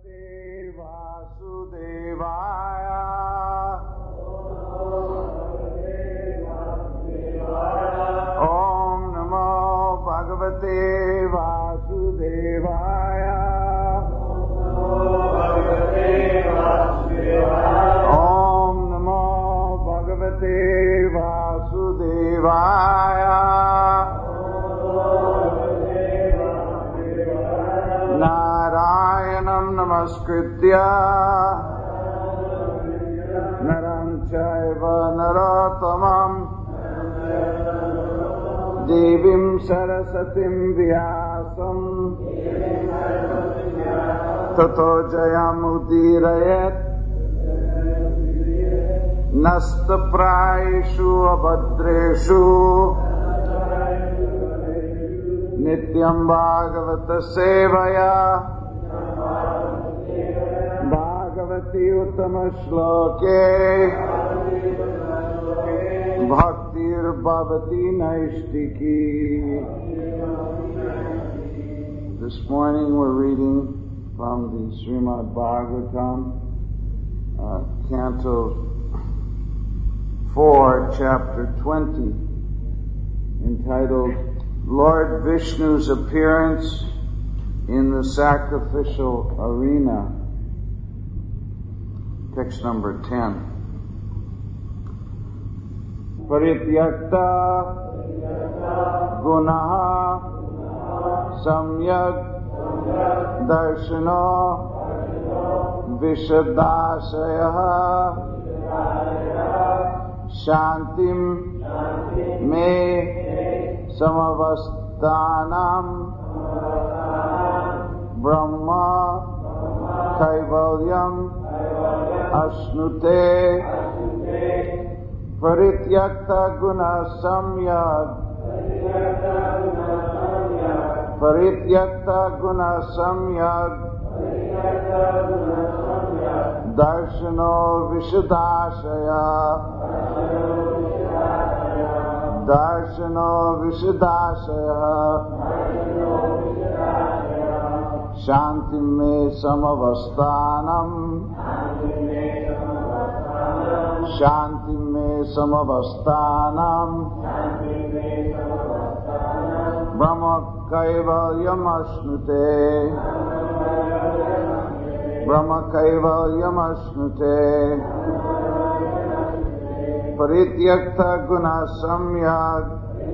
Bhagavate Vasudevaya. Om Namo Bhagavate Vasudevaya. Om Namo Bhagavate Vasudevaya. Narayanam Namaskritya Naram Chaiva Narottamam Devim Sarasatim Vyasam Tato Jayamudirayat Nasta Praishu Abhadreshu Nityam Bhagavata Sevaya Bhagavati Uttama Shloke Bhaktir Bhavati Naishtiki. This morning we're reading from the Srimad Bhagavatam, Canto 4, Chapter 20, entitled Lord Vishnu's Appearance in the Sacrificial Arena. Text number 10. Parityakta gunaha samyak darshano vishadashayaha shantim me samavasthanam brahma kaivalyam ashnute parityakta guna samyad parityakta guna samyad darshano vishadashaya darshano vishadashaya shantim me samavasthanam shantim me samavasthanam brahma kaivalyam ashnute brahma kaivalyam ashnute parityakta guna samyag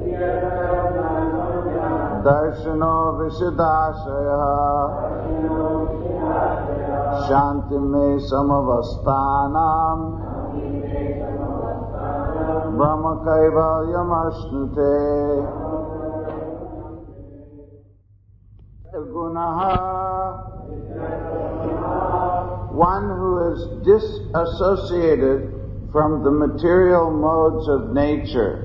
darshano vishadashaya shantim me samavasthanam brahma kaivalyam ashnute gunaha, one who is disassociated from the material modes of nature.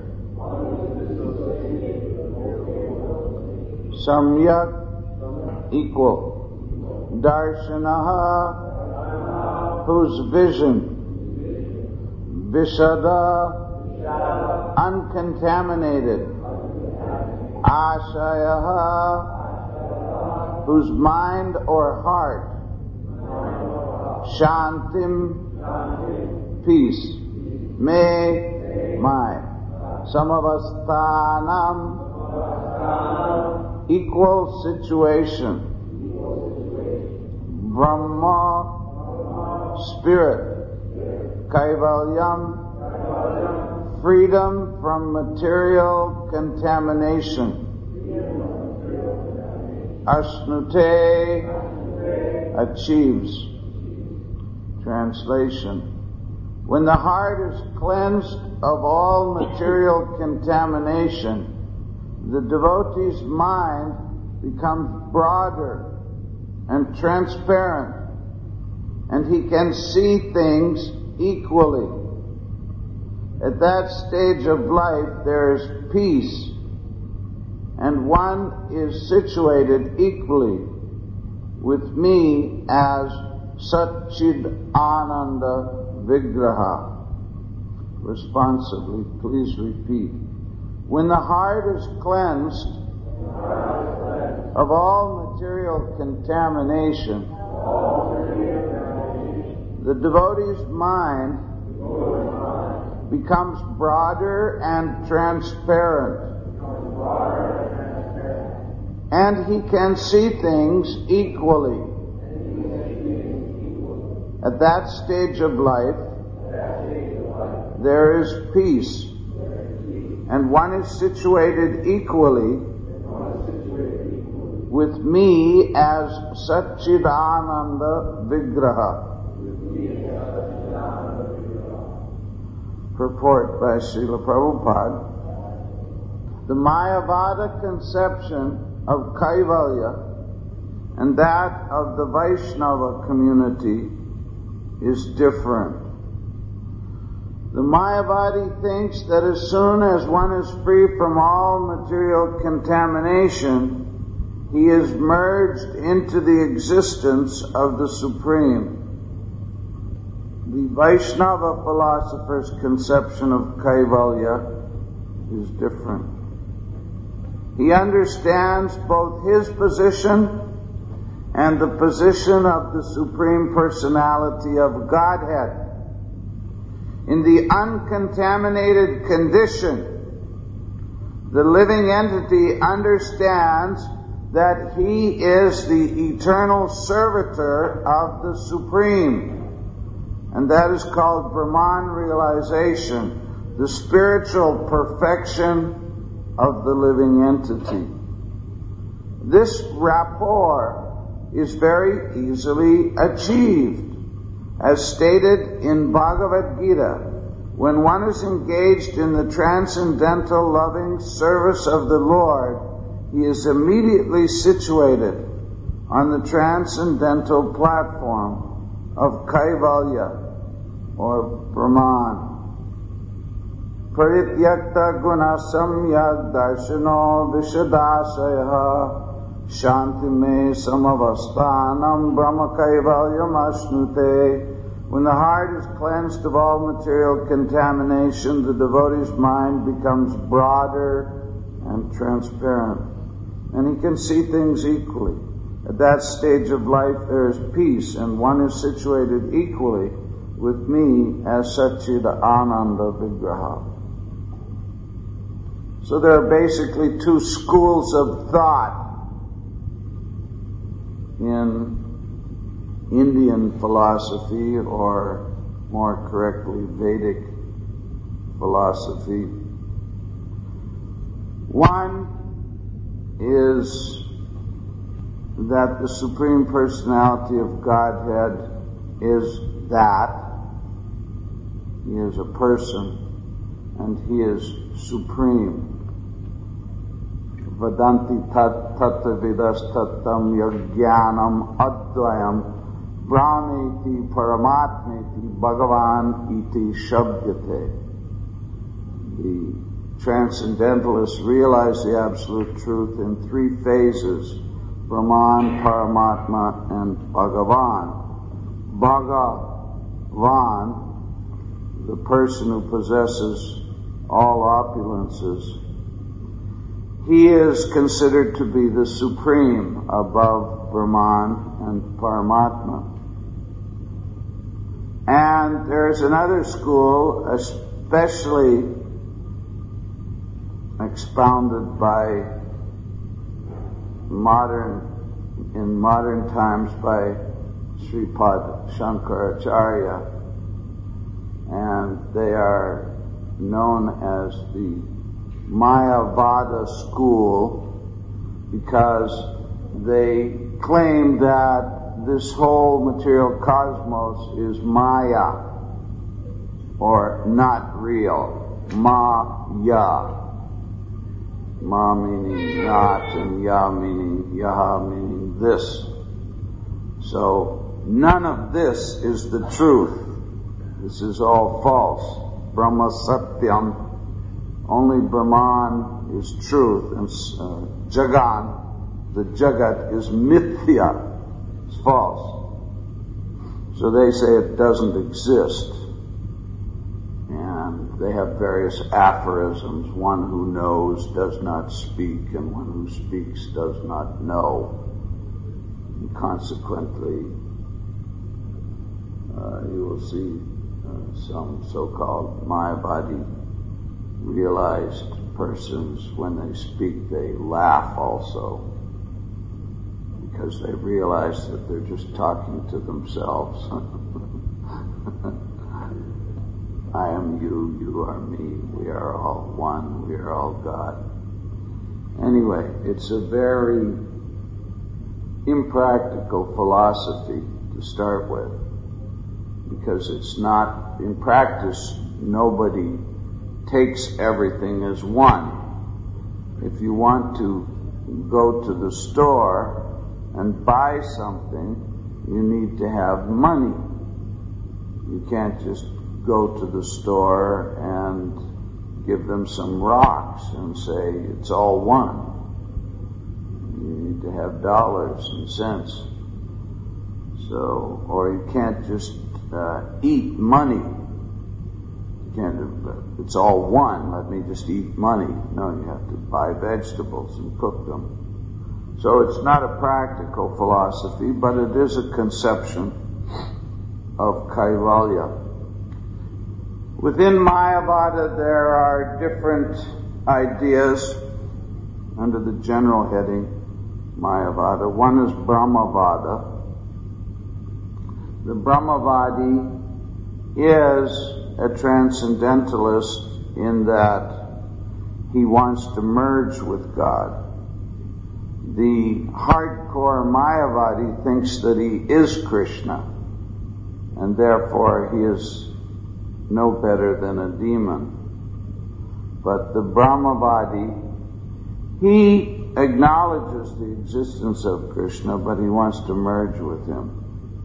Samyak, equal. Darshanaha, whose vision. Vishada, uncontaminated. Ashayaha, whose mind or heart. Shantim, peace. Me, my. Samavasthanam, equal situation. Brahma, spirit. Kaivalyam, freedom from material contamination. Ashnute, achieves. Translation. When the heart is cleansed of all material contamination, the devotee's mind becomes broader and transparent, and he can see things equally. At that stage of life there is peace, and one is situated equally with me as Satchid Ananda Vigraha. Responsibly, please repeat. When the heart is cleansed of all material contamination, The devotee's mind becomes broader and transparent. And he can see things equally. At that stage of life, there is peace. And one is situated equally with me as Satchidananda Vigraha. Purport by Srila Prabhupada. The Mayavada conception of Kaivalya and that of the Vaishnava community is different. The Mayavadi thinks that as soon as one is free from all material contamination, he is merged into the existence of the Supreme. The Vaishnava philosopher's conception of Kaivalya is different. He understands both his position and the position of the Supreme Personality of Godhead. In the uncontaminated condition, the living entity understands that he is the eternal servitor of the Supreme. And that is called Brahman realization, the spiritual perfection of the living entity. This rapport is very easily achieved. As stated in Bhagavad Gita, when one is engaged in the transcendental loving service of the Lord, he is immediately situated on the transcendental platform of Kaivalya or Brahman. Parityakta guna samyak darshano vishadasaya Shanti me samavastanam brahma kaivalyam ashnute. When the heart is cleansed of all material contamination, the devotee's mind becomes broader and transparent, and he can see things equally. At that stage of life there is peace, and one is situated equally with me as Satchidananda Vigraha. So there are basically two schools of thought in Indian philosophy, or more correctly, Vedic philosophy. One is that the Supreme Personality of Godhead is that. He is a person, and he is supreme. Vadanti tattva vidas tattam yajnanam advayam brahmeti paramatmeti bhagavan iti shabdyate. The transcendentalists realize the absolute truth in three phases: Brahman, Paramatma, and Bhagavan. Bhagavan, the person who possesses all opulences, he is considered to be the supreme above Brahman and Paramatma. And there's another school, especially expounded by in modern times by Sripad Shankaracharya, and they are known as the Mayavada school because they claim that this whole material cosmos is Maya, or not real. Maya. Ma meaning not, and Ya meaning Yaha meaning this. So none of this is the truth. This is all false. Brahma Satyam. Only Brahman is truth, and Jagan, the Jagat, is Mithya. It's false. So they say it doesn't exist. And they have various aphorisms. One who knows does not speak, and one who speaks does not know. And consequently, you will see some so-called Mayavadi realized persons, when they speak, they laugh also, because they realize that they're just talking to themselves. I am you, you are me, we are all one, we are all God. Anyway, it's a very impractical philosophy to start with, because it's not, in practice, nobody takes everything as one. If you want to go to the store and buy something, you need to have money. You can't just go to the store and give them some rocks and say it's all one. You need to have dollars and cents. So, or you can't just eat money. You can't, it's all one, let me just eat money. No, you have to buy vegetables and cook them. So it's not a practical philosophy, but it is a conception of Kaivalya. Within Mayavada there are different ideas under the general heading Mayavada. One is Brahmavada. The Brahmavadi is a transcendentalist in that he wants to merge with God. The hardcore Mayavadi thinks that he is Krishna, and therefore he is no better than a demon. But the Brahmavadi, he acknowledges the existence of Krishna, but he wants to merge with him.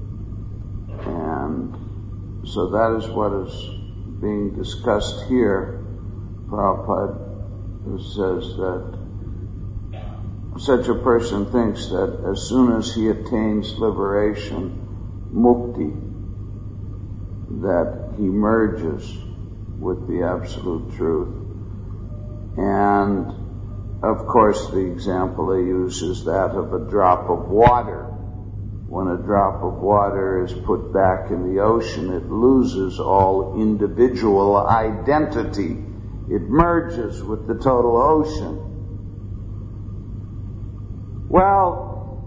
And so that is what is being discussed here. Prabhupada says that such a person thinks that as soon as he attains liberation, mukti, that he merges with the absolute truth. And of course the example they use is that of a drop of water. When a drop of water is put back in the ocean, it loses all individual identity. It merges with the total ocean. Well,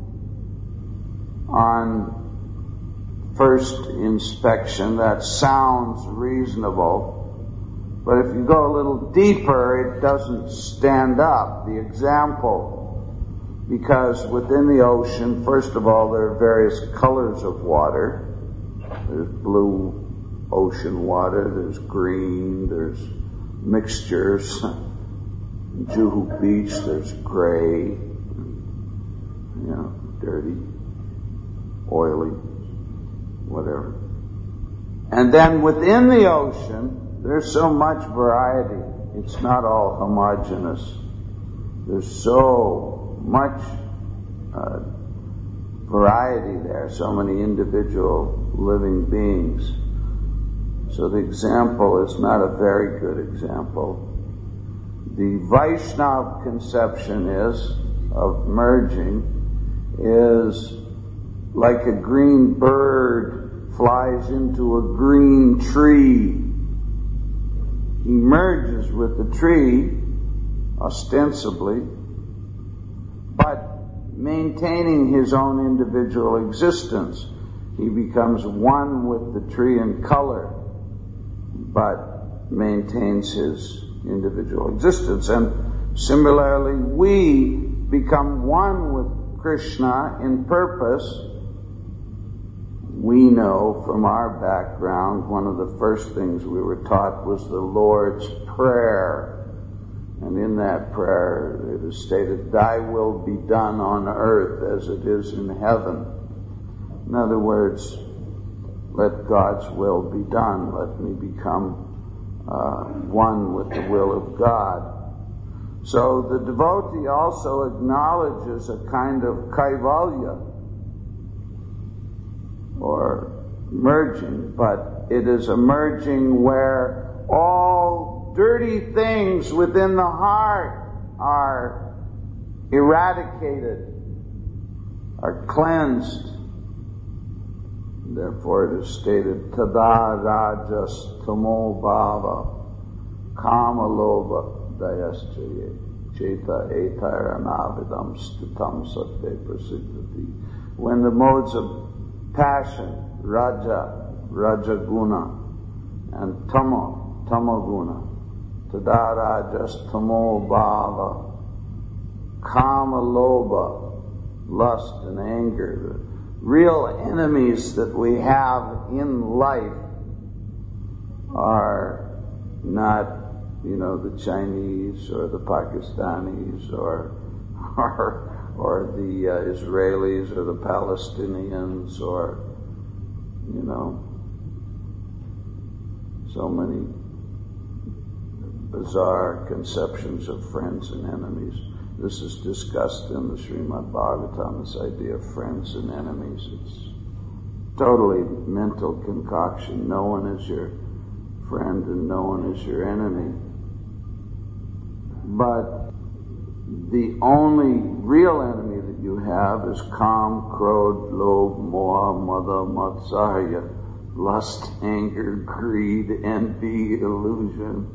on first inspection, that sounds reasonable. But if you go a little deeper, it doesn't stand up, the example. Because within the ocean, first of all, there are various colors of water. There's blue ocean water, there's green, there's mixtures. In Juhu Beach, there's gray, dirty, oily, whatever. And then within the ocean, there's so much variety. It's not all homogeneous. There's so much variety there, so many individual living beings. So the example is not a very good example. The Vaishnava conception of merging is like a green bird flies into a green tree. He merges with the tree, ostensibly, but maintaining his own individual existence. He becomes one with the tree in color, but maintains his individual existence. And similarly, we become one with Krishna in purpose. We know from our background, one of the first things we were taught was the Lord's Prayer. And in that prayer it is stated, "Thy will be done on earth as it is in heaven." In other words, let God's will be done. Let me become one with the will of God. So the devotee also acknowledges a kind of kaivalya, or merging, but it is a merging where all dirty things within the heart are eradicated, are cleansed, Therefore it is stated, Tada rajas tamo bhava kama loba dayaschaye cheta etairanavidam stutam satte prasiddhati. When the modes of passion, raja guna, and tama guna, tada rajas tamo bhava, kama loba, lust and anger, the real enemies that we have in life are not, the Chinese or the Pakistanis or the Israelis or the Palestinians or, so many bizarre conceptions of friends and enemies. This is discussed in the Srimad Bhagavatam, this idea of friends and enemies. It's totally mental concoction. No one is your friend and no one is your enemy. But the only real enemy that you have is Kam, Krodh, Lobh, Moha, Mada, Matsarya, lust, anger, greed, envy, illusion.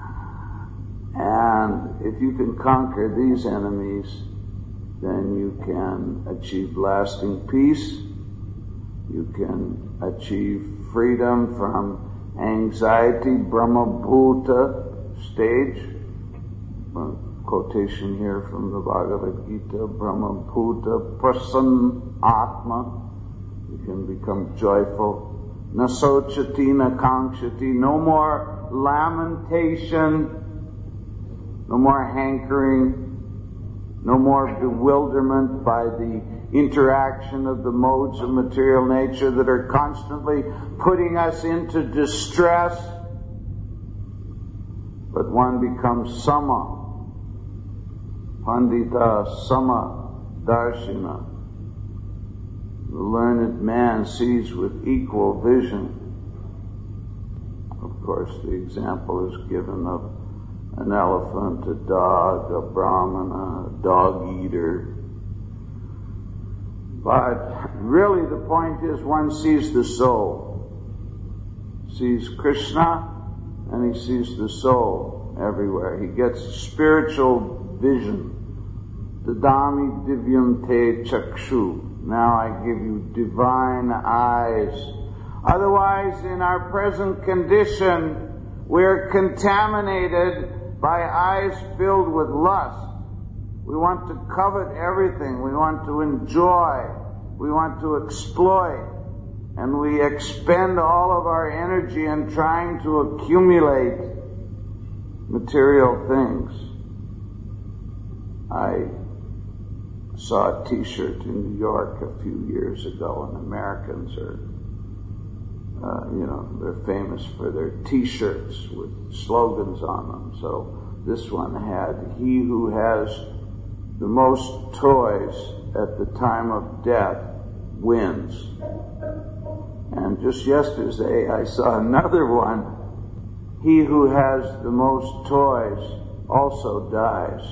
And if you can conquer these enemies, then you can achieve lasting peace. You can achieve freedom from anxiety, Brahma Bhuta stage. A quotation here from the Bhagavad Gita, Brahma Bhuta Prasanna Atma. You can become joyful. Nasochati Nakangshati. No more lamentation. No more hankering, no more bewilderment by the interaction of the modes of material nature that are constantly putting us into distress. But one becomes sama, pandita sama darshina. The learned man sees with equal vision. Of course, the example is given of an elephant, a dog, a brahmana, a dog-eater. But really the point is one sees the soul. Sees Krishna and he sees the soul everywhere. He gets spiritual vision. Dadami divyam te chakshu. Now I give you divine eyes. Otherwise, in our present condition, we're contaminated by eyes filled with lust. We want to covet everything. We want to enjoy. We want to exploit. And we expend all of our energy in trying to accumulate material things. I saw a t-shirt in New York a few years ago, and Americans are, they're famous for their t-shirts with slogans on them. So this one had, he who has the most toys at the time of death wins. And just yesterday I saw another one, he who has the most toys also dies.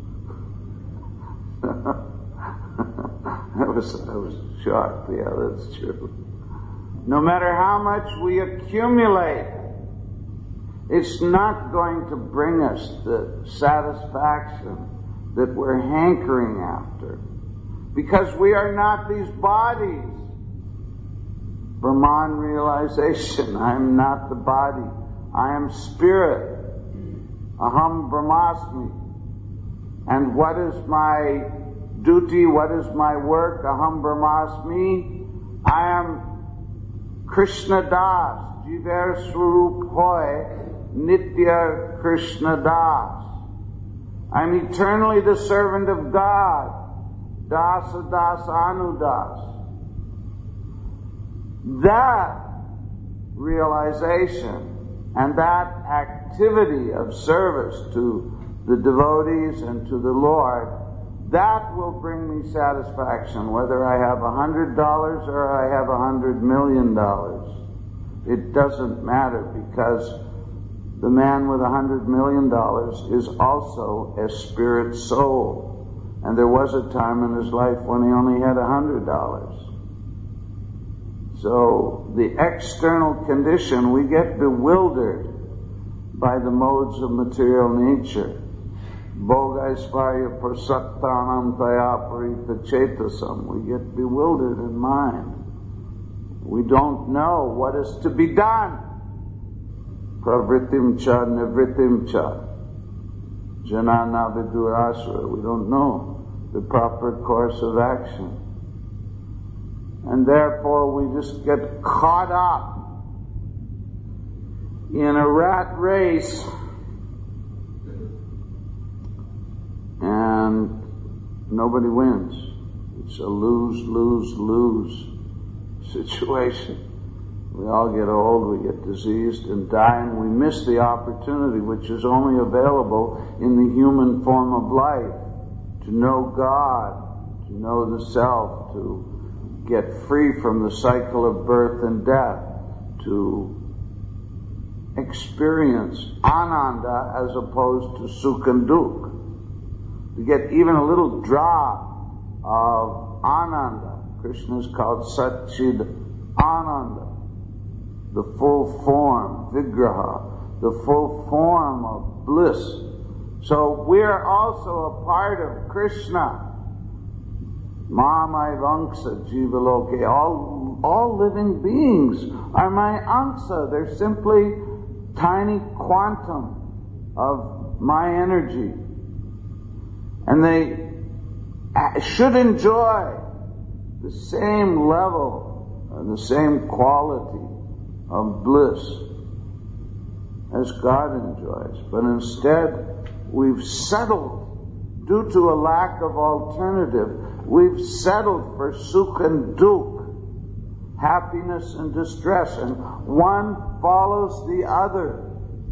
I was shocked. Yeah, that's true. No matter how much we accumulate, it's not going to bring us the satisfaction that we're hankering after. Because we are not these bodies. Brahman realization, I am not the body. I am spirit. Aham Brahmasmi. And what is my duty? What is my work? Aham Brahmasmi. I am Krishna Das, Jiver Swarup Hoy, Nitya Krishna Das. I'm eternally the servant of God, Dasa Das Anu Das. That realization and that activity of service to the devotees and to the Lord, that will bring me satisfaction, whether I have $100 or I have $100 million. It doesn't matter, because the man with $100 million is also a spirit soul. And there was a time in his life when he only had $100. So the external condition, we get bewildered by the modes of material nature. Bhogaisvarya prasaktanam tayaparita chetasam. We get bewildered in mind. We don't know what is to be done. Pravritim cha nivritim cha. Janana vidurasura. We don't know the proper course of action. And therefore we just get caught up in a rat race, and nobody wins. It's a lose-lose-lose situation. We all get old, we get diseased and die, and we miss the opportunity which is only available in the human form of life, to know God, to know the self, to get free from the cycle of birth and death, to experience ananda as opposed to sukh and dukh, to get even a little drop of ananda. Krishna is called Satchid Ananda, the full form, Vigraha, the full form of bliss. So we are also a part of Krishna. Mamai Vanksa Jivaloke. All living beings are my Angsa. They're simply tiny quantum of my energy. And they should enjoy the same level and the same quality of bliss as God enjoys. But instead, we've settled, due to a lack of alternative, we've settled for sukh and dukh, happiness and distress, and one follows the other.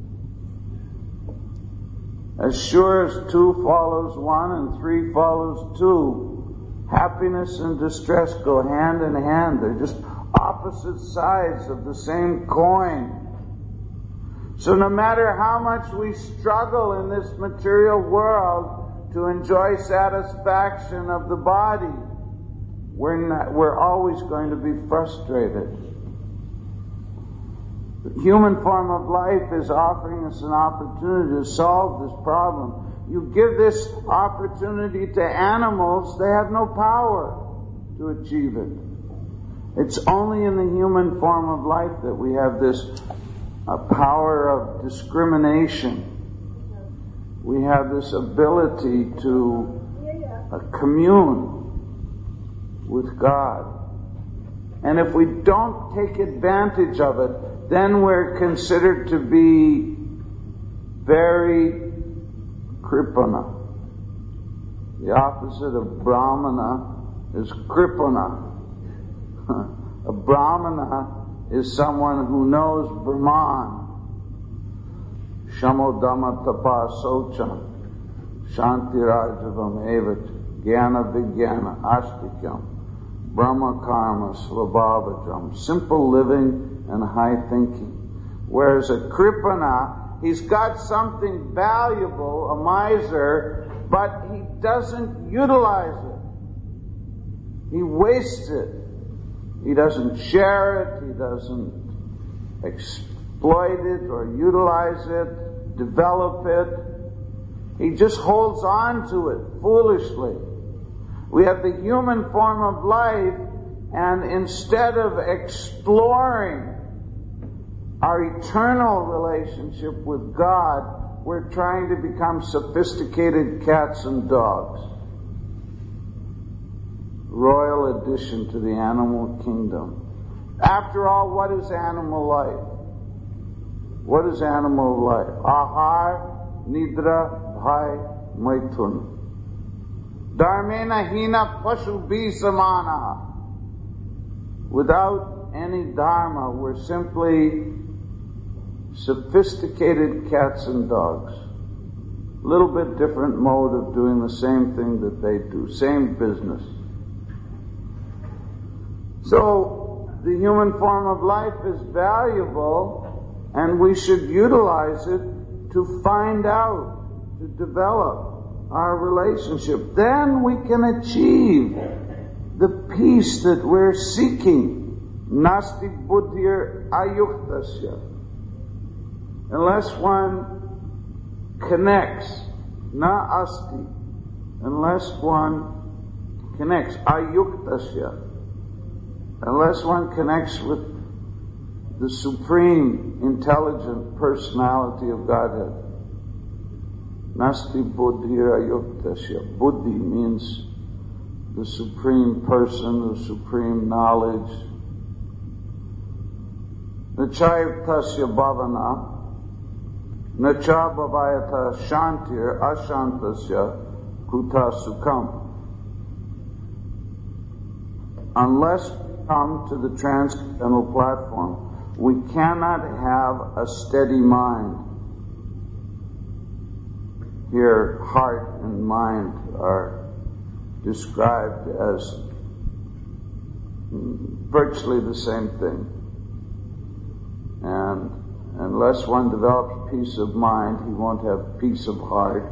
As sure as 2 follows 1 and 3 follows 2, happiness and distress go hand in hand. They're just opposite sides of the same coin. So no matter how much we struggle in this material world to enjoy satisfaction of the body, we're always going to be frustrated. The human form of life is offering us an opportunity to solve this problem. You give this opportunity to animals, they have no power to achieve it. It's only in the human form of life that we have this power of discrimination. We have this ability to commune with God. And if we don't take advantage of it, then we're considered to be very kripana. The opposite of brahmana is kripana. A brahmana is someone who knows Brahman. Shamodama tapa socham shantirajavam evat jnana vijnana astikam brahma karma svabhavajam. Simple living and high thinking. Whereas a kripana, he's got something valuable, a miser, but he doesn't utilize it. He wastes it. He doesn't share it. He doesn't exploit it or utilize it, develop it. He just holds on to it foolishly. We have the human form of life, and instead of exploring our eternal relationship with God, we're trying to become sophisticated cats and dogs. Royal addition to the animal kingdom. After all, what is animal life? What is animal life? Ahar, nidra, bhai, maithun. Dharmena hina pashu bhi samana. Without any dharma, we're simply sophisticated cats and dogs. A little bit different mode of doing the same thing that they do, same business. So, the human form of life is valuable, and we should utilize it to find out, to develop our relationship. Then we can achieve the peace that we're seeking Nasti buddhir ayuktasya. Unless one connects, na asti, unless one connects, ayuktasya, unless one connects with the supreme intelligent personality of Godhead. Nasti buddhir ayuktasya. Buddhi means the supreme person, the supreme knowledge. Nachayuktasya bhavana. Nacha bhavayata shantir ashantasya kuta sukham. Unless we come to the transcendental platform, we cannot have a steady mind. Here, heart and mind are described as virtually the same thing. And unless one develops peace of mind, he won't have peace of heart.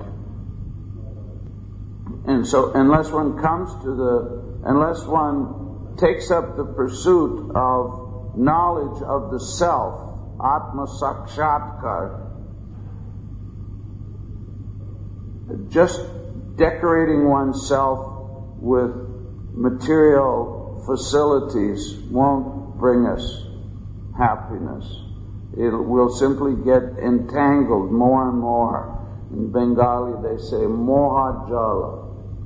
And so, unless one takes up the pursuit of knowledge of the self, Atma Sakshatkar, just decorating oneself with material facilities won't bring us happiness. We'll simply get entangled more and more. In Bengali they say moha jala.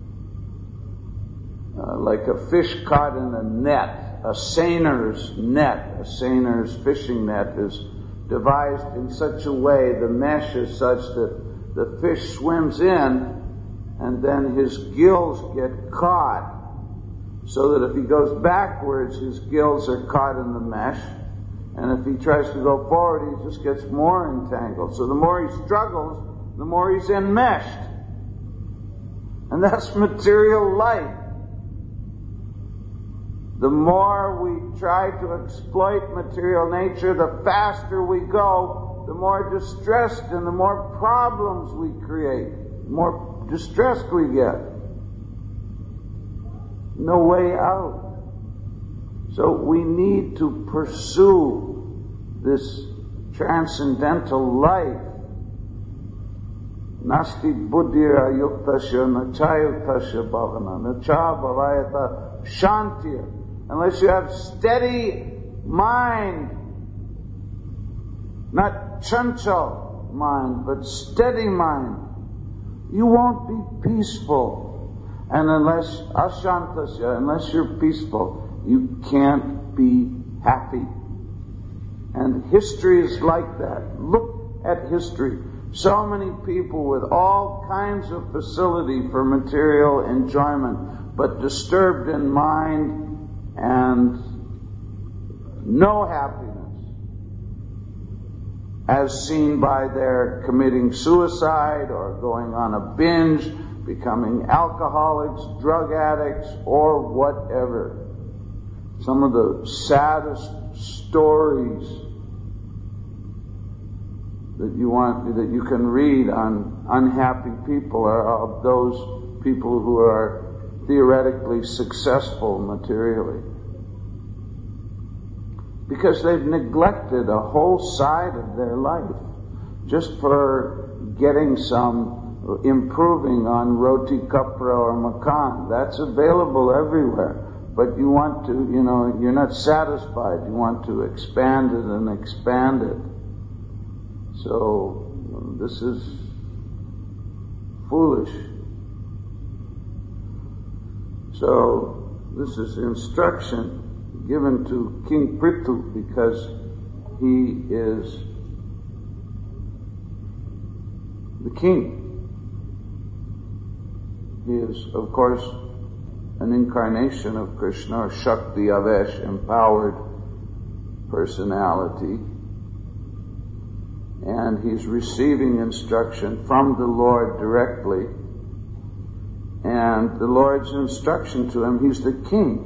Like a fish caught in a net, a seiner's net, a seiner's fishing net is devised in such a way, the mesh is such that the fish swims in and then his gills get caught, so that if he goes backwards, his gills are caught in the mesh, and if he tries to go forward, he just gets more entangled. So the more he struggles, the more he's enmeshed. And that's material life. The more we try to exploit material nature, the faster we go, the more distressed and the more problems we create, the more distressed we get. No way out. So we need to pursue this transcendental life. Nasti buddhir ayuktasya nachayuktasya bhavana nacha bhavayata shantir. Unless you have steady mind, not chanchal mind, but steady mind, you won't be peaceful. And unless ashantasya, unless you're peaceful, you can't be happy. And history is like that. Look at history. So many people with all kinds of facility for material enjoyment, but disturbed in mind and no happiness, as seen by their committing suicide or going on a binge, becoming alcoholics, drug addicts, or whatever. Some of the saddest stories that you can read on unhappy people are of those people who are theoretically successful materially, because they've neglected a whole side of their life just for getting some improving on roti kapra or makan. That's available everywhere, but you want to, you're not satisfied. You want to expand it and expand it. So this is foolish. So this is instruction given to King Prithu because he is the king. He is, of course, an incarnation of Krishna, or Shakti Avesh, empowered personality. And he's receiving instruction from the Lord directly. And the Lord's instruction to him, he's the king.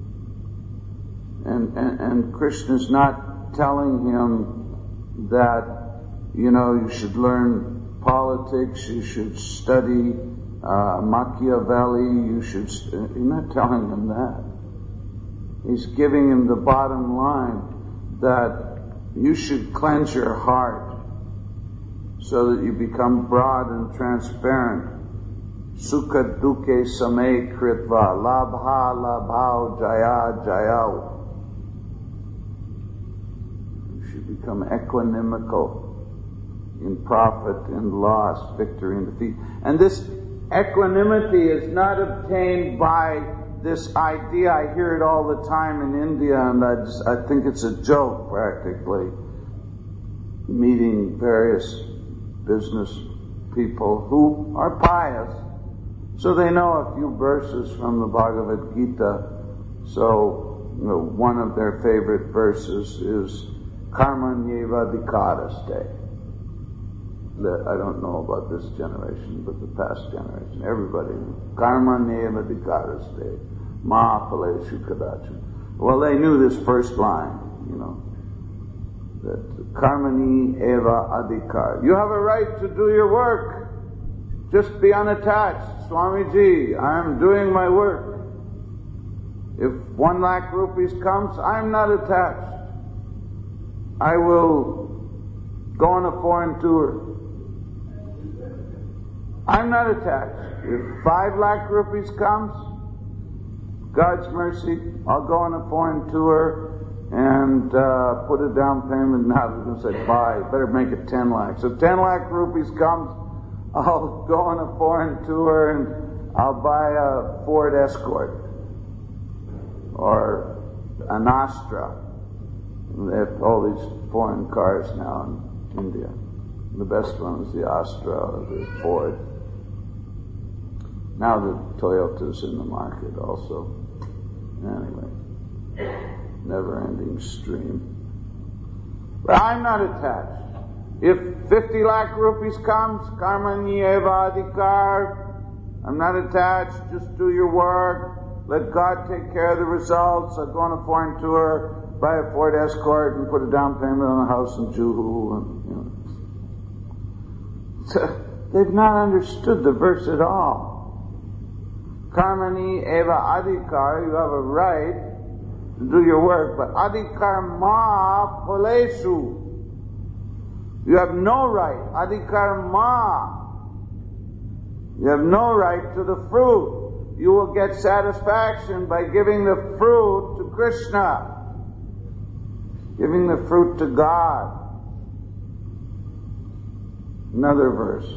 And Krishna's not telling him that, you should learn politics, you should study Machiavelli, he's not telling him that. He's giving him the bottom line that you should cleanse your heart so that you become broad and transparent. Sukha dukkhe same kritva labha labhao jaya jayao. You should become equanimical in profit and loss, victory and defeat. And this equanimity is not obtained by this idea. I hear it all the time in India, and I think it's a joke practically. Meeting various business people who are pious, so they know a few verses from the Bhagavad Gita. So, one of their favorite verses is Karmanyeva Adhikaraste. I don't know about this generation, but the past generation. Everybody, Karmanyeva Adhikaraste, Ma Phaleshu Kadachan. Well, they knew this first line, that Karmani Eva Adhikar. You have a right to do your work. Just be unattached. Swamiji, I am doing my work. If 1 lakh rupees comes, I am not attached. I will go on a foreign tour. I'm not attached. If 5 lakh rupees comes, God's mercy, I'll go on a foreign tour and put a down payment. Now they're going to say, buy, better make it 10 lakhs. So 10 lakh rupees comes, I'll go on a foreign tour and I'll buy a Ford Escort or an Astra. They have all these foreign cars now in India. The best one is the Astra or the Ford. Now the Toyota's in the market also. Anyway, never-ending stream. But I'm not attached. If 50 lakh rupees comes, Karmanyeva Adhikar, I'm not attached, just do your work, let God take care of the results. I'll go on a foreign tour, buy a Ford Escort and put a down payment on a house in Juhu. So they've not understood the verse at all. Karmani Eva Adhikar, you have a right to do your work, but Adhikar Ma Phaleshu, you have no right. Adhikar Ma, you have no right to the fruit. You will get satisfaction by giving the fruit to Krishna, giving the fruit to God. Another verse.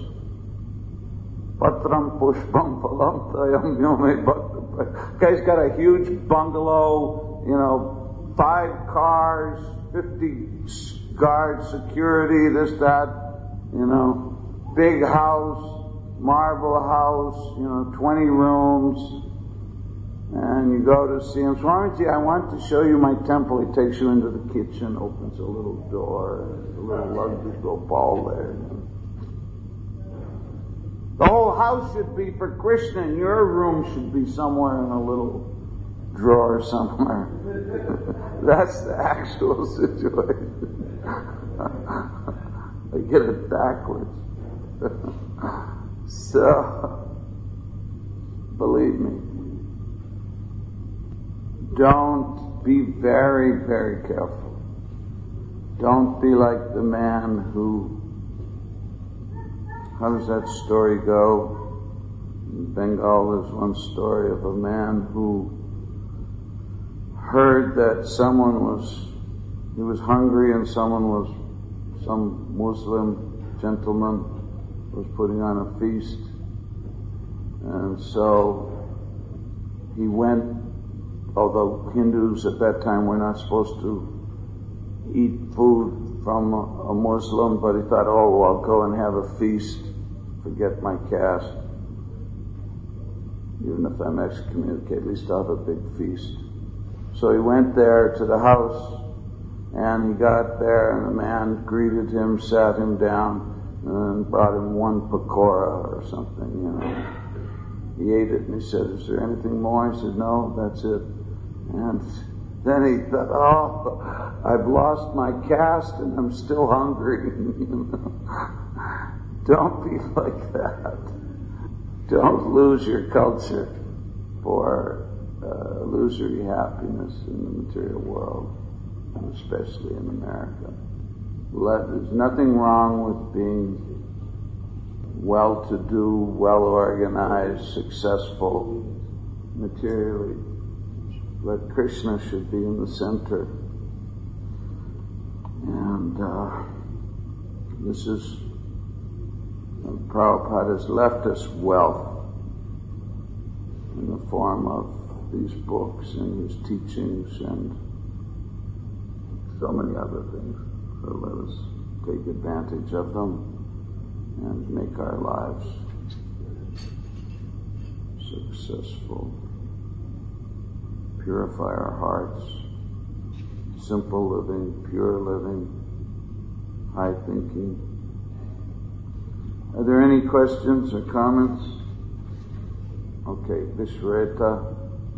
Patram pushpam phalam tayam yome bhakta. Guy's got a huge bungalow, 5 cars, 50 guard security, this, that, big house, marble house, 20 rooms. And you go to see him. Swamiji, I want to show you my temple. He takes you into the kitchen, opens a little door, a little luggage ball there. The whole house should be for Krishna, and your room should be somewhere in a little drawer somewhere. That's the actual situation. They get it backwards. So, believe me, don't be very, very careful. Don't be like the man who, how does that story go? In Bengal, there's one story of a man who heard that he was hungry and some Muslim gentleman was putting on a feast. And so he went, although Hindus at that time were not supposed to eat food from a Muslim, but he thought, I'll go and have a feast, forget my caste. Even if I'm excommunicated, at least I'll have a big feast. So he went there to the house, and he got there, and the man greeted him, sat him down, and brought him 1 pakora or something, He ate it, and he said, is there anything more? He said, no, that's it. And then he thought, I've lost my caste, and I'm still hungry. Don't be like that. Don't lose your culture for illusory happiness in the material world, and especially in America. There's nothing wrong with being well-to-do, well-organized, successful materially, but Krishna should be in the center. And this is, Prabhupada has left us wealth in the form of these books and his teachings and so many other things. So let us take advantage of them and make our lives successful. Purify our hearts. Simple living, pure living, high thinking. Are there any questions or comments? Okay, Vishwareta.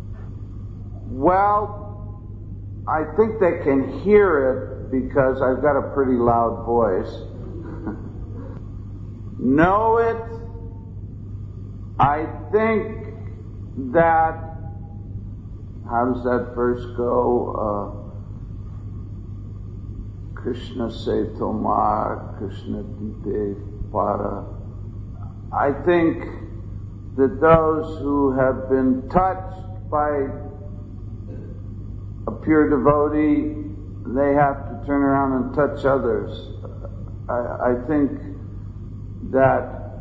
Well, I think they can hear it because I've got a pretty loud voice. Know it. I think that, how does that verse go? Krishna se tomar, Krishna dite para. I think that those who have been touched by a pure devotee, they have to turn around and touch others. I think that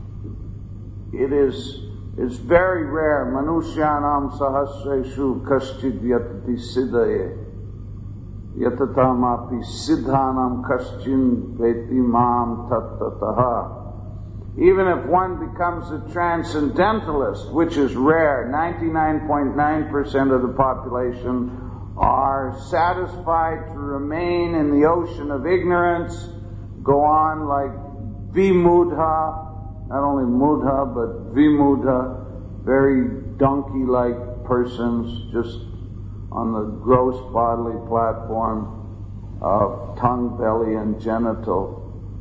it's very rare. Manushyanam sahasreshu kaschid yatati siddhaye. Yatatamapi siddhanam kaschin veti mam tattataha. Even if one becomes a transcendentalist, which is rare, 99.9% of the population are satisfied to remain in the ocean of ignorance, go on like vimudha, not only mudha, but vimudha, very donkey-like persons, just on the gross bodily platform of tongue, belly, and genital.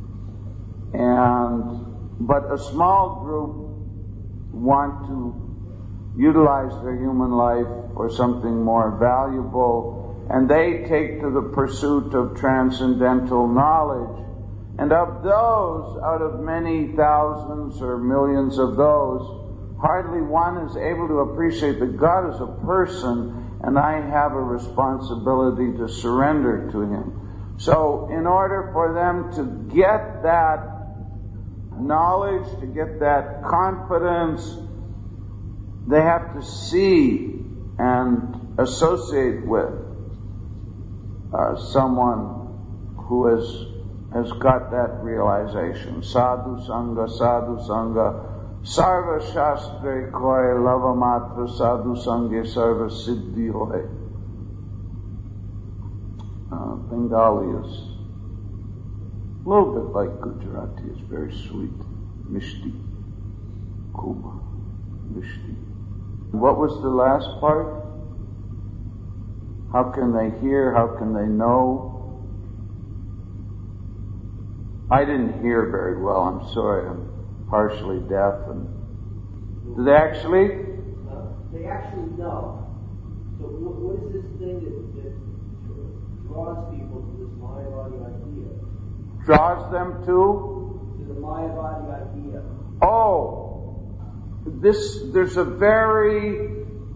But a small group want to utilize their human life for something more valuable, and they take to the pursuit of transcendental knowledge. And of those, out of many thousands or millions of those, hardly one is able to appreciate that God is a person, and I have a responsibility to surrender to Him. So in order for them to get that knowledge, to get that confidence, they have to see and associate with someone who has got that realization. Sadhu Sangha, Sarva Shastre Koi Lava Matra Sadhu Sangha Sarva Siddhi Hoy. Bengali is a little bit like Gujarati. It's very sweet. Mishti. Kuba. Mishti. What was the last part? How can they hear? How can they know? I didn't hear very well. I'm sorry. I'm partially deaf. And do they actually? They actually know. So what is this thing that draws people to this Mayavadi idea? Draws them to? To the Mayavadi idea. Oh, there's a very,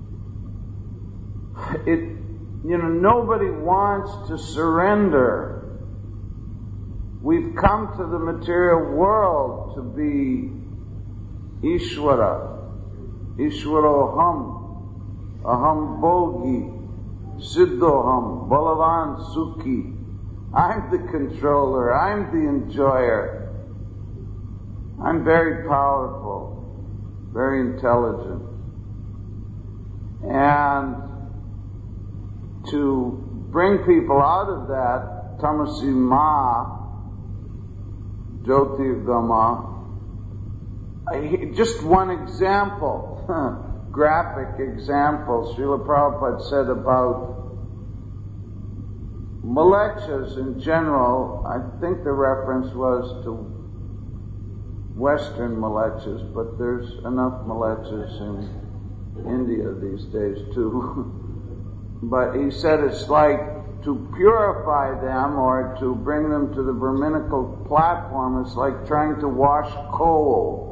nobody wants to surrender. We've come to the material world to be Ishvara. Ishvaroham. Aham Bogi. Siddhoham. Balavan Sukhi. I'm the controller. I'm the enjoyer. I'm very powerful. Very intelligent. And to bring people out of that, Tamasi Ma, Jyotirgama, just one example, graphic example, Srila Prabhupada said about malechas in general. I think the reference was to Western malechas, but there's enough malechas in India these days too. But he said it's like to purify them or to bring them to the Brahminical platform, it's like trying to wash coal.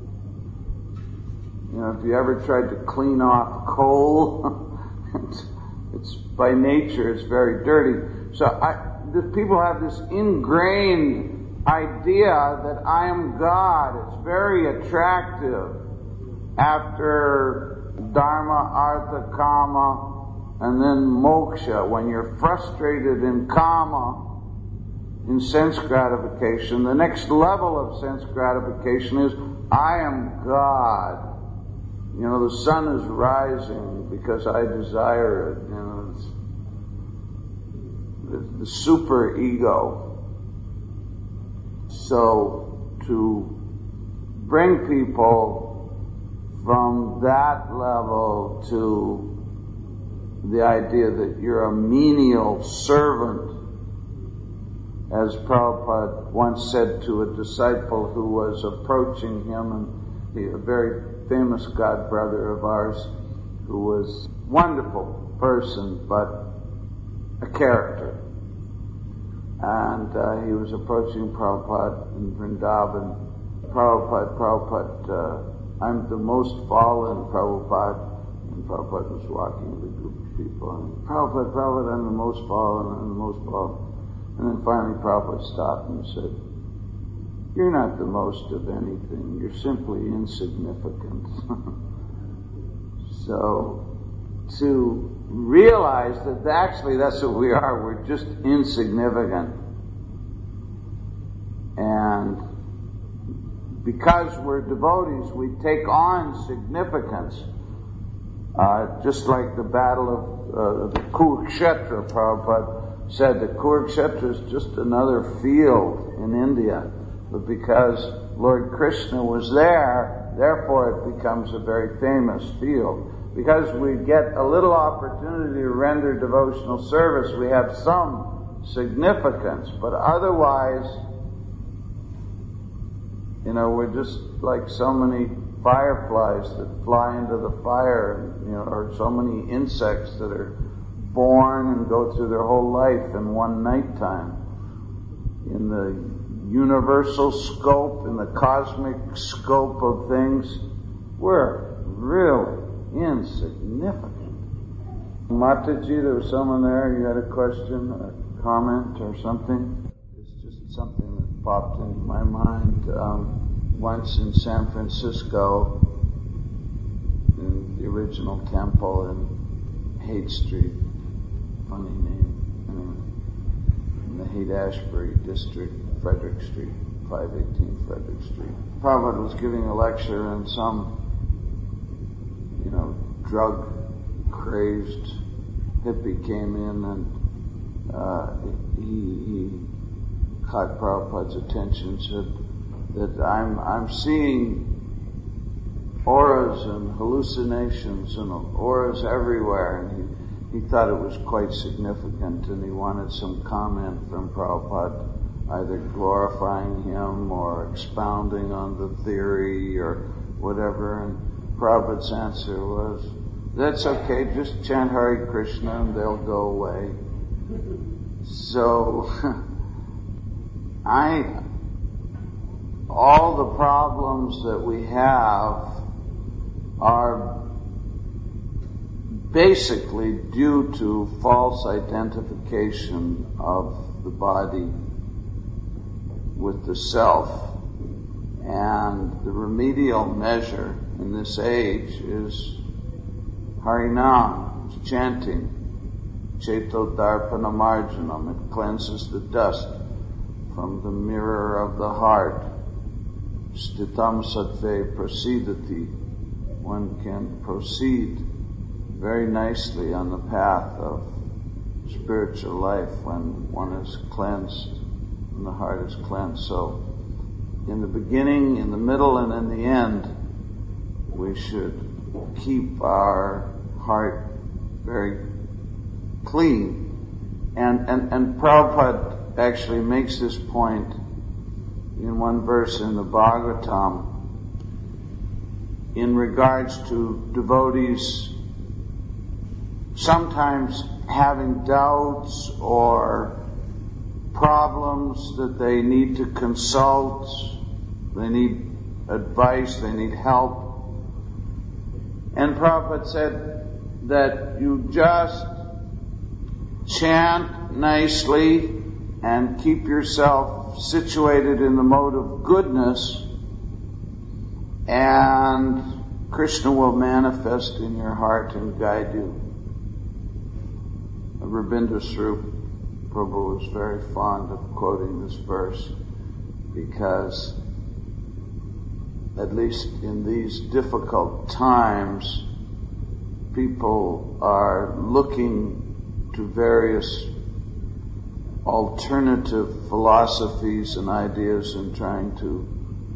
You know, if you ever tried to clean off coal, it's by nature, it's very dirty. So people have this ingrained idea that I am God. It's very attractive. After Dharma, Artha, Kama, and then moksha, when you're frustrated in kama, in sense gratification, the next level of sense gratification is, I am God. You know, the sun is rising because I desire it. You know, it's the super ego. So, to bring people from that level to the idea that you're a menial servant, as Prabhupada once said to a disciple who was approaching him, and a very famous godbrother of ours, who was a wonderful person, but a character. And he was approaching Prabhupada in Vrindavan. Prabhupada, I'm the most fallen, Prabhupada. And Prabhupada was walking with a group of people. And Prabhupada, I'm the most fallen, I'm the most fallen. And then finally Prabhupada stopped and said, you're not the most of anything. You're simply insignificant. So, to realize that actually that's what we are. We're just insignificant. And because we're devotees, we take on significance. Just like the battle of the Kurukshetra, Prabhupada said that Kurukshetra is just another field in India. But because Lord Krishna was there, therefore it becomes a very famous field. Because we get a little opportunity to render devotional service, we have some significance. But otherwise, you know, we're just like so many fireflies that fly into the fire, you know, or so many insects that are born and go through their whole life in one nighttime. In the universal scope, in the cosmic scope of things, we're really insignificant. Mataji, there was someone there, you had a question, a comment or something? It's just something that popped into my mind. Once in San Francisco, in the original temple in Haight Street, funny name, anyway, in the Haight-Ashbury district, Frederick Street, 518 Frederick Street. Prabhupada was giving a lecture and some, you know, drug-crazed hippie came in and he caught Prabhupada's attention and said, that I'm seeing auras and hallucinations and auras everywhere, and he thought it was quite significant, and he wanted some comment from Prabhupada, either glorifying him or expounding on the theory or whatever, and Prabhupada's answer was, that's okay, just chant Hare Krishna and they'll go away. So, all the problems that we have are basically due to false identification of the body with the self. And the remedial measure in this age is Harinam, it's chanting, Cheto Darpana Marjanam, it cleanses the dust from the mirror of the heart. Stitam Sattve Prasidati, one can proceed very nicely on the path of spiritual life when one is cleansed, when the heart is cleansed. So, in the beginning, in the middle, and in the end, we should keep our heart very clean. And Prabhupada actually makes this point in one verse in the Bhagavatam. in regards to devotees sometimes having doubts or problems that they need to consult, they need advice, they need help. And Prabhupada said that you just chant nicely and keep yourself situated in the mode of goodness, and Krishna will manifest in your heart and guide you. Rabindra Swarup Prabhu was very fond of quoting this verse because, at least in these difficult times, people are looking to various alternative philosophies and ideas and trying to,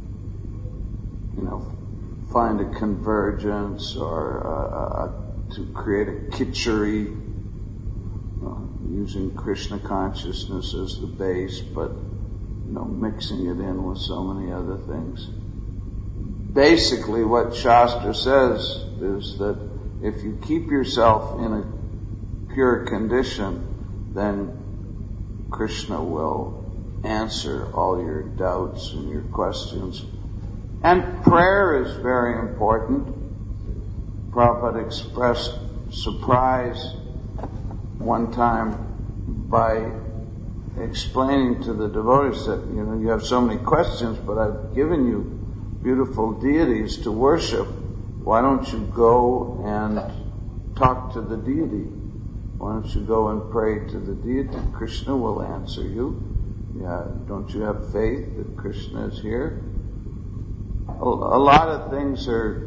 find a convergence or to create a kitchery, using Krishna consciousness as the base, but mixing it in with so many other things. Basically, what Shastra says is that if you keep yourself in a pure condition, then Krishna will answer all your doubts and your questions. And prayer is very important. Prabhupada expressed surprise one time by explaining to the devotees that, you have so many questions, but I've given you beautiful deities to worship. Why don't you go and talk to the deity? Why don't you go and pray to the deity? Krishna will answer you. Yeah, don't you have faith that Krishna is here? A lot of things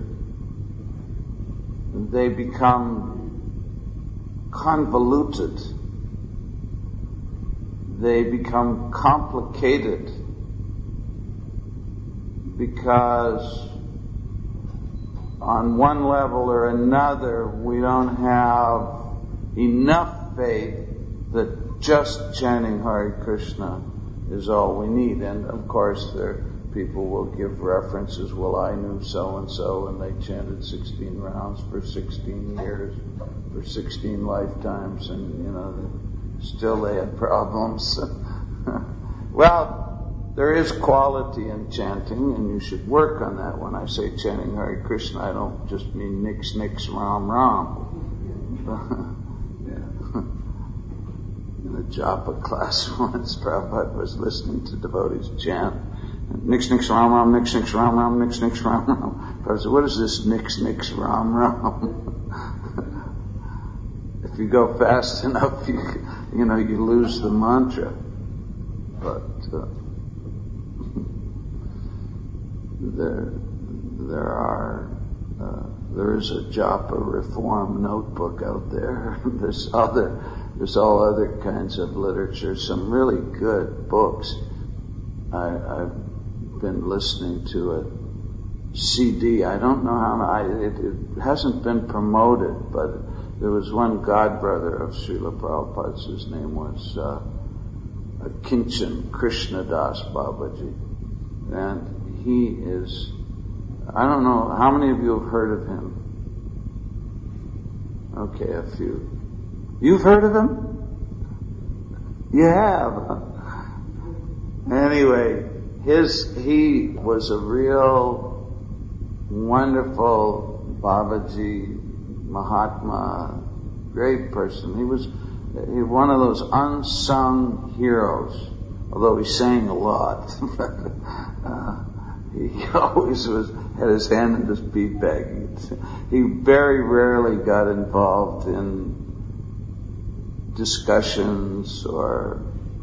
they become convoluted. They become complicated because on one level or another we don't have enough faith that just chanting Hare Krishna is all we need. And of course people will give references, well, I knew so-and-so and they chanted 16 rounds for 16 years, for 16 lifetimes, and still they had problems. Well, there is quality in chanting, and you should work on that. When I say chanting Hare Krishna, I don't just mean nix, nix, ram, ram. In a japa class once, Prabhupada was listening to devotees chant, nix, nix, ram, ram, nix, nix, ram, ram, nix, nix, ram, ram. Prabhupada said, what is this nix, nix, ram, ram? If you go fast enough, you lose the mantra. But there is a japa reform notebook out there. There's all other kinds of literature, some really good books. I've been listening to a CD. I don't know how it hasn't been promoted, but there was one godbrother of Srila Prabhupada's. His name was Kinchan Krishnadas Babaji, and he is, I don't know, how many of you have heard of him? Okay, a few. You've heard of him? You have. Anyway, he was a real wonderful Babaji Mahatma, great person. He was one of those unsung heroes, although he sang a lot. He always had his hand in his bead bag. He very rarely got involved in discussions or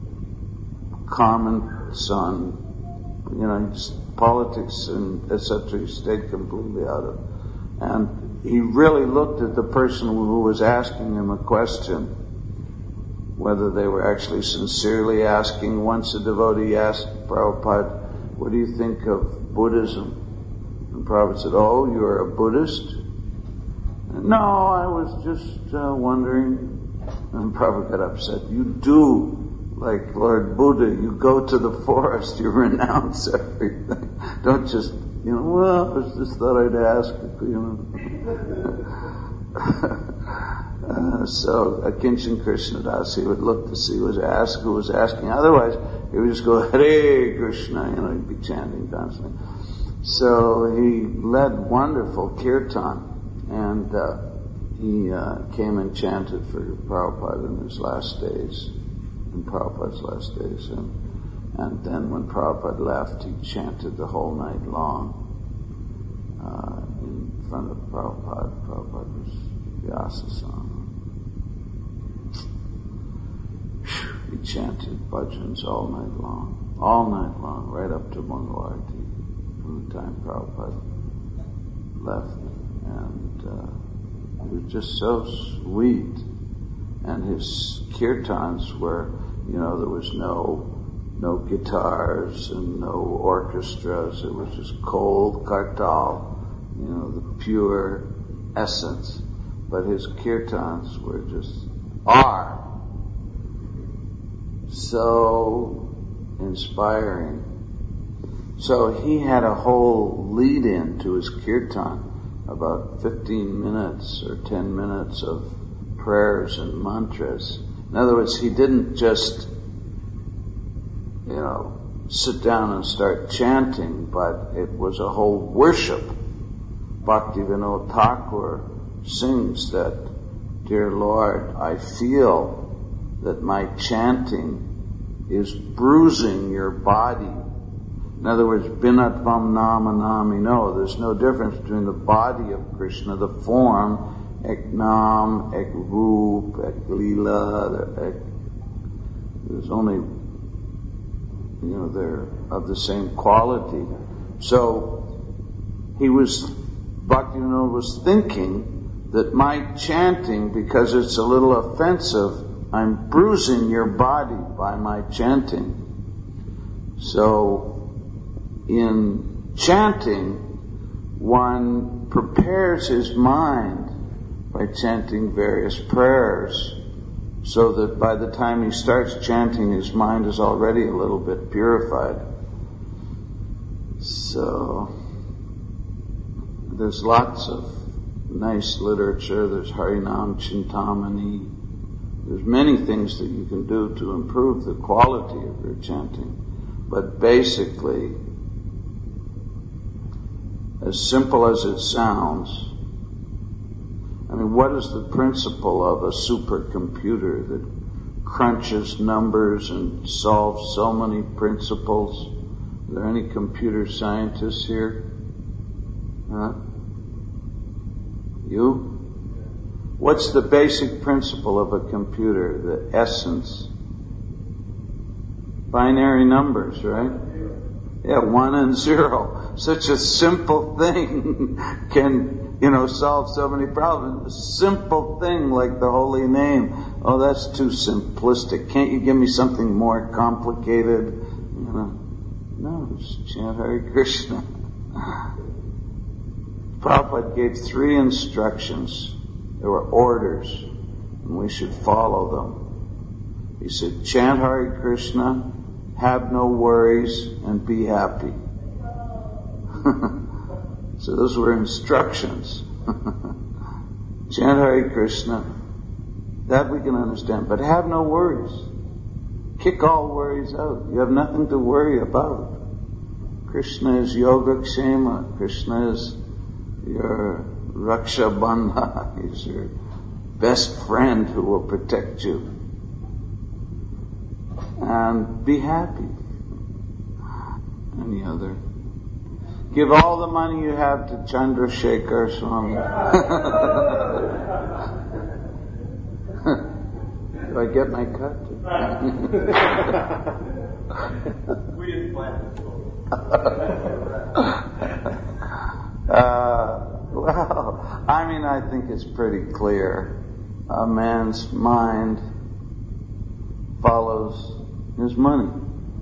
comments on, just politics and etc. He stayed completely out of. And he really looked at the person who was asking him a question, whether they were actually sincerely asking. Once a devotee asked Prabhupada, what do you think of Buddhism? And Prabhupada said, oh, you're a Buddhist? No, I was just wondering. And Prabhupada got upset. You do, like Lord Buddha, you go to the forest, you renounce everything. Don't just, Well, I just thought I'd ask, So Akinchan Krishnadas, he would look to see who was asking. Otherwise, he would just go, Hare Krishna, he'd be chanting constantly. So he led wonderful kirtan, and he came and chanted for Prabhupada in his last days, in Prabhupada's last days. And then when Prabhupada left, he chanted the whole night long in front of Prabhupada. Prabhupada was Vyasa-sama. He chanted bhajans all night long, right up to Mangalarti, from the time Prabhupada left. And it was just so sweet. And his kirtans were, there was no guitars and no orchestras. It was just cold kartal, the pure essence. But his kirtans were are so inspiring. So he had a whole lead-in to his kirtan, about 15 minutes or 10 minutes of prayers and mantras. In other words, he didn't just, sit down and start chanting, but it was a whole worship. Bhaktivinoda Thakur sings that, Dear Lord, I feel that my chanting is bruising your body. In other words, Binatvam Nama Nami. No, there's no difference between the body of Krishna, the form, Ek Nam, Ek Roop, Ek Leela, there's only, they're of the same quality. So, Bhaktivinoda was thinking that my chanting, because it's a little offensive, I'm bruising your body by my chanting. So, in chanting, one prepares his mind by chanting various prayers, so that by the time he starts chanting, his mind is already a little bit purified. So, there's lots of nice literature. There's Harinam Chintamani. There's many things that you can do to improve the quality of your chanting. But basically, as simple as it sounds, what is the principle of a supercomputer that crunches numbers and solves so many principles? Are there any computer scientists here? Huh? You? What's the basic principle of a computer, the essence? Binary numbers, right? Yeah, 1 and 0. Such a simple thing can, solve so many problems. A simple thing like the holy name. Oh, that's too simplistic. Can't you give me something more complicated? No, just chant Hare Krishna. Prabhupada gave 3 instructions. There were orders, and we should follow them. He said, chant Hare Krishna, have no worries, and be happy. So those were instructions. Chant Hare Krishna, that we can understand, but have no worries. Kick all worries out. You have nothing to worry about. Krishna is Yogakshema. Krishna is your Raksha Bandha. He's your best friend who will protect you. And be happy. Any other? Give all the money you have to Chandrasekhar Swami. Do I get my cut? We didn't plan this. Well, I think it's pretty clear. A man's mind follows his money.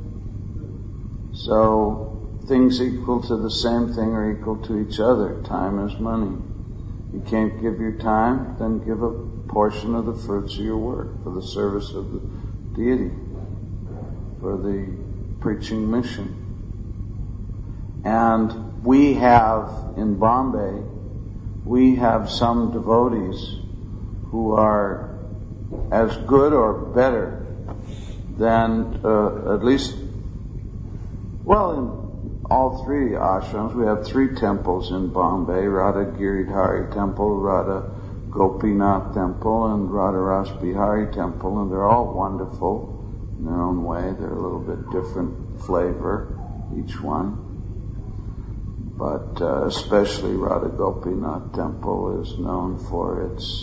So, things equal to the same thing are equal to each other. Time is money. You can't give your time, then give a portion of the fruits of your work for the service of the deity, for the preaching mission. And we have in Bombay, we have some devotees who are as good or better than at least, well, in all three ashrams. We have three temples in Bombay: Radha Giridhari Temple, Radha Gopinath Temple, and Radha Ras Bihari Temple, and they're all wonderful in their own way. They're a little bit different flavor, each one. But especially Radha Gopinath Temple is known for its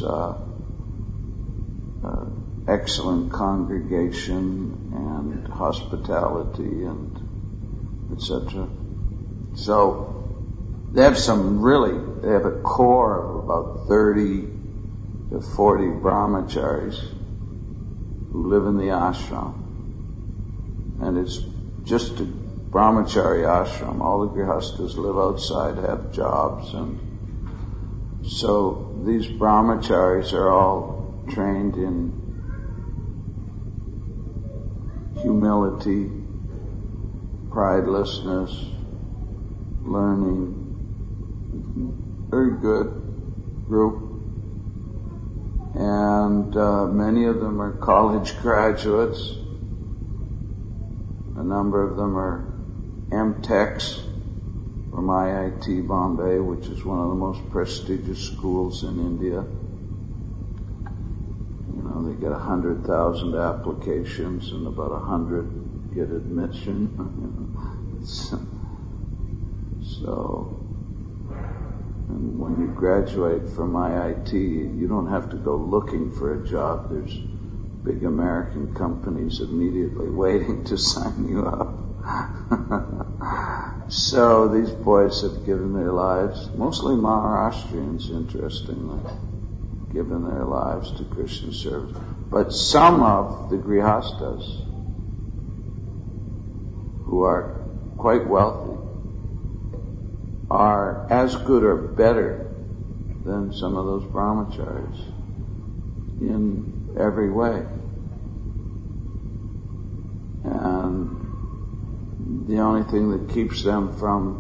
excellent congregation and hospitality and etc. So they have they have a core of about 30 to 40 brahmacharis who live in the ashram. And it's just a brahmachari ashram. All the grihastas live outside, have jobs, and so these brahmacharis are all trained in humility, pridelessness, learning. Very good group. And many of them are college graduates. A number of them are MTechs from IIT Bombay, which is one of the most prestigious schools in India. You know, they get 100,000 applications and about 100 get admission. So, and when you graduate from IIT, you don't have to go looking for a job. There's big American companies immediately waiting to sign you up. So these boys have given their lives, mostly Maharashtrians, interestingly, given their lives to Krishna service. But some of the grihastas, who are quite wealthy, are as good or better than some of those brahmacharis in every way. And the only thing that keeps them from,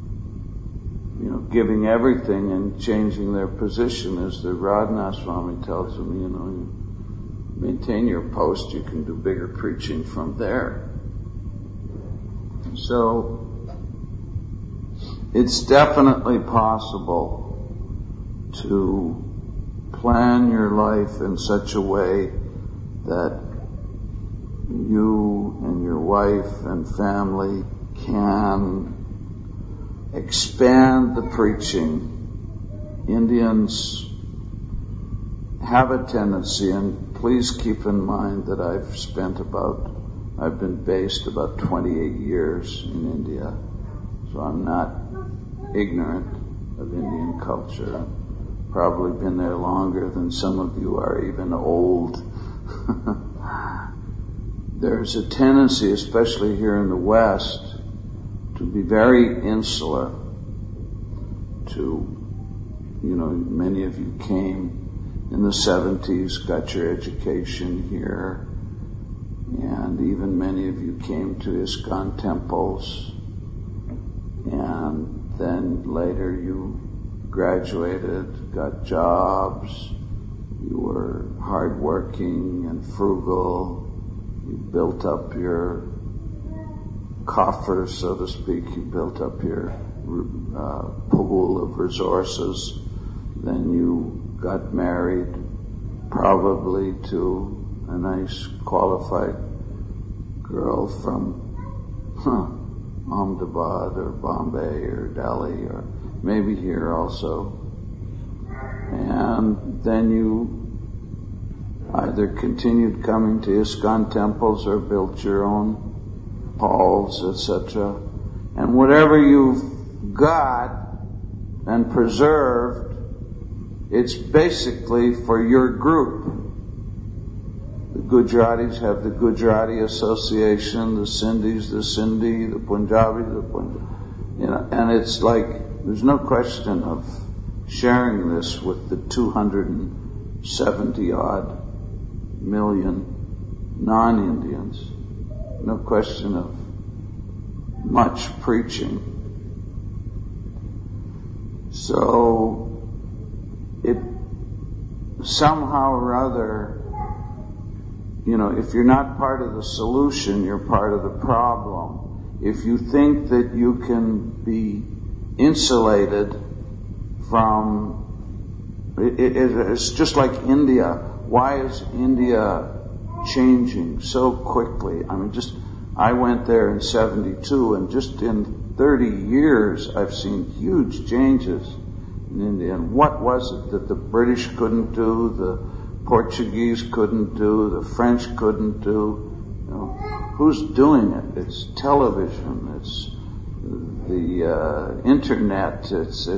giving everything and changing their position is that Radhanath Swami tells them, you maintain your post, you can do bigger preaching from there. So, it's definitely possible to plan your life in such a way that you and your wife and family can expand the preaching. Indians have a tendency, and please keep in mind that I've been based about 28 years in India, so I'm not ignorant of Indian culture. Probably been there longer than some of you are even old. There's a tendency, especially here in the West, to be very insular. Many of you came in the 70s, got your education here, and even many of you came to ISKCON temples, and then later you graduated, got jobs, you were hardworking and frugal, you built up your coffers, so to speak, you built up your pool of resources, then you got married, probably to a nice qualified girl from Ahmedabad or Bombay or Delhi or maybe here also. And then you either continued coming to ISKCON temples or built your own halls, etc. And whatever you've got and preserved, it's basically for your group. The Gujaratis have the Gujarati Association, the Sindhis, the Sindhi, the Punjabi, and it's like, there's no question of sharing this with the 270 odd million non-Indians. No question of much preaching. So it somehow or other, if you're not part of the solution, you're part of the problem. If you think that you can be insulated from, it's just like India. Why is India changing so quickly? I went there in 72, and just in 30 years I've seen huge changes in India. And what was it that the British couldn't do, the Portuguese couldn't do, the French couldn't do? Who's doing it? It's television, it's the internet,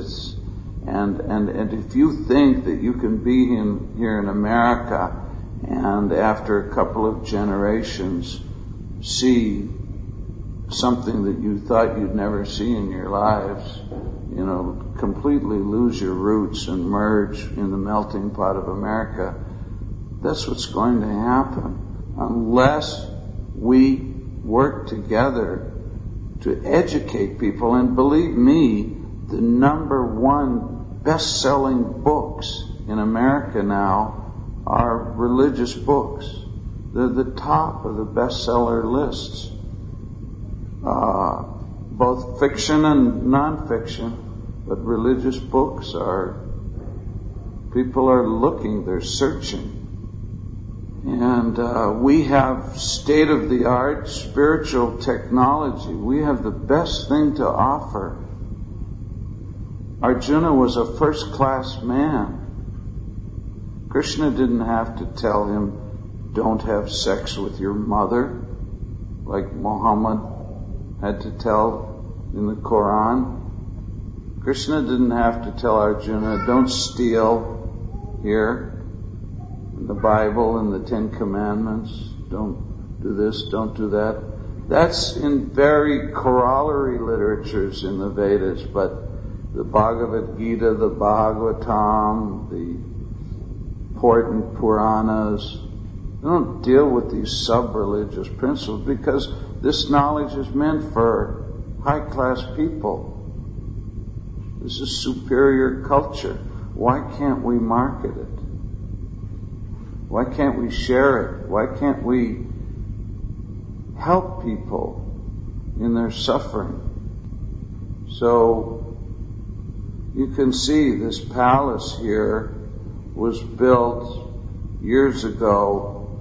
and if you think that you can be here in America and after a couple of generations see something that you thought you'd never see in your lives, completely lose your roots and merge in the melting pot of America, that's what's going to happen unless we work together to educate people. And believe me, the number one best-selling books in America now are religious books. They're the top of the bestseller lists, both fiction and non-fiction. But religious books people are looking, they're searching. And we have state-of-the-art spiritual technology. We have the best thing to offer. Arjuna was a first-class man. Krishna didn't have to tell him, don't have sex with your mother, like Muhammad had to tell in the Quran. Krishna didn't have to tell Arjuna, don't steal here. In the Bible and the Ten Commandments, don't do this, don't do that. That's in very corollary literatures in the Vedas, but the Bhagavad Gita, the Bhagavatam, the important Puranas, they don't deal with these sub-religious principles because this knowledge is meant for high-class people. This is superior culture. Why can't we market it? Why can't we share it? Why can't we help people in their suffering? So you can see this palace here was built years ago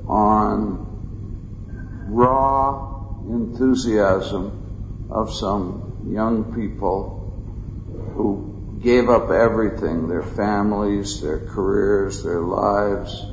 on raw enthusiasm of some young people who gave up everything, their families, their careers, their lives,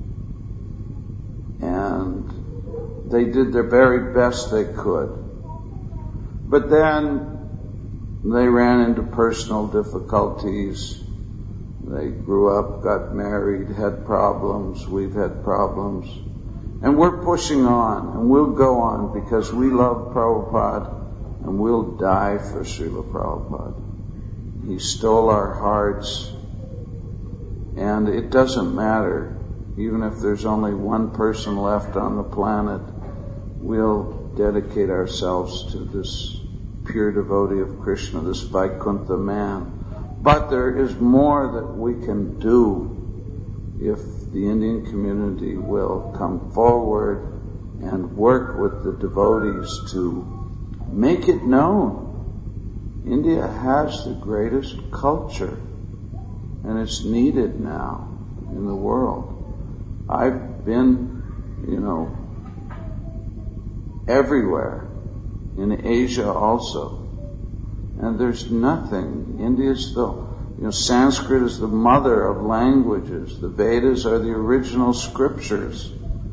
and they did their very best they could. But then they ran into personal difficulties. They grew up, got married, had problems, we've had problems. And we're pushing on, and we'll go on because we love Prabhupada, and we'll die for Srila Prabhupada. He stole our hearts, and it doesn't matter. Even if there's only one person left on the planet, we'll dedicate ourselves to this pure devotee of Krishna, this Vaikuntha man. But there is more that we can do if the Indian community will come forward and work with the devotees to make it known. India has the greatest culture, and it's needed now in the world. I've been, everywhere, in Asia also, and there's nothing. India's Sanskrit is the mother of languages. The Vedas are the original scriptures.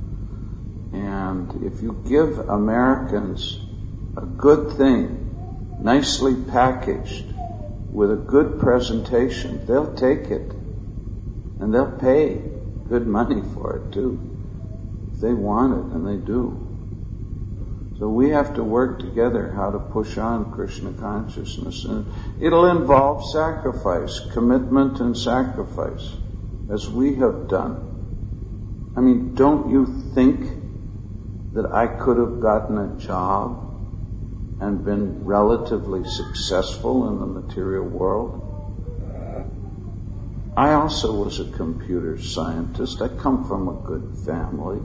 And if you give Americans a good thing, nicely packaged, with a good presentation, they'll take it. And they'll pay good money for it too. If they want it, and they do. So we have to work together how to push on Krishna consciousness. And it'll involve sacrifice, commitment and sacrifice, as we have done. I mean, don't you think that I could have gotten a job and been relatively successful in the material world? I also was a computer scientist. I come from a good family.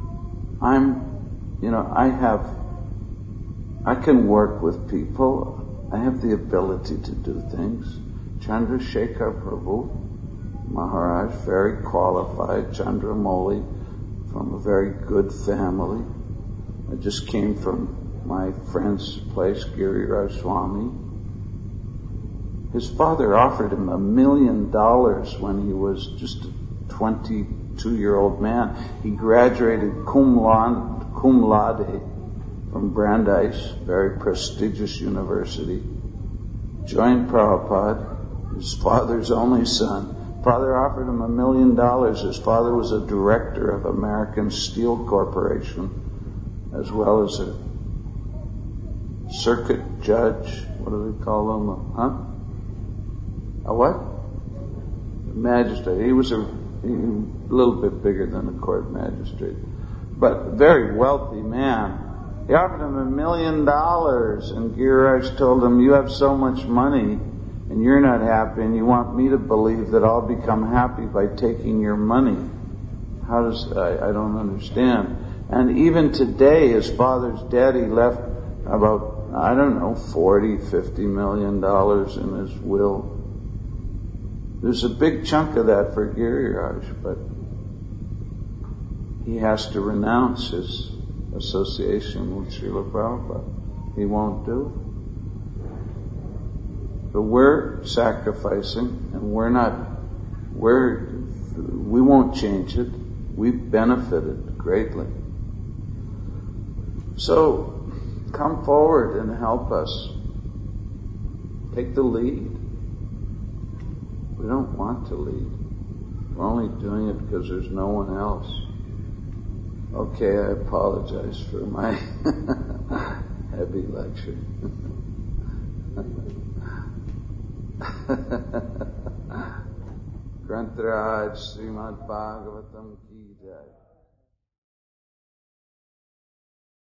I can work with people. I have the ability to do things. Chandrasekhar Prabhu Maharaj, very qualified. Chandramouli, from a very good family. I just came from my friend's place, Giriraj Swami. His father offered him $1 million when he was just a 22-year-old man. He graduated cum laude from Brandeis, very prestigious university. Joined Prabhupada, his father's only son. Father offered him $1 million. His father was a director of American Steel Corporation, as well as a circuit judge. What do they call them? A what? A magistrate. He was a little bit bigger than a court magistrate, but very wealthy man. He offered him $1 million, and Giriraj told him, "You have so much money, and you're not happy, and you want me to believe that I'll become happy by taking your money." I don't understand. And even today, his father's dead. He left about, $40-50 million in his will. There's a big chunk of that for Giriraj, but he has to renounce his association with Srila Prabhupada. He won't do it. But we're sacrificing, and we won't change it. We've benefited greatly. So, come forward and help us. Take the lead. We don't want to lead. We're only doing it because there's no one else. Okay, I apologize for my heavy lecture. Granth Raj Srimad Bhagavatam Ki Jai.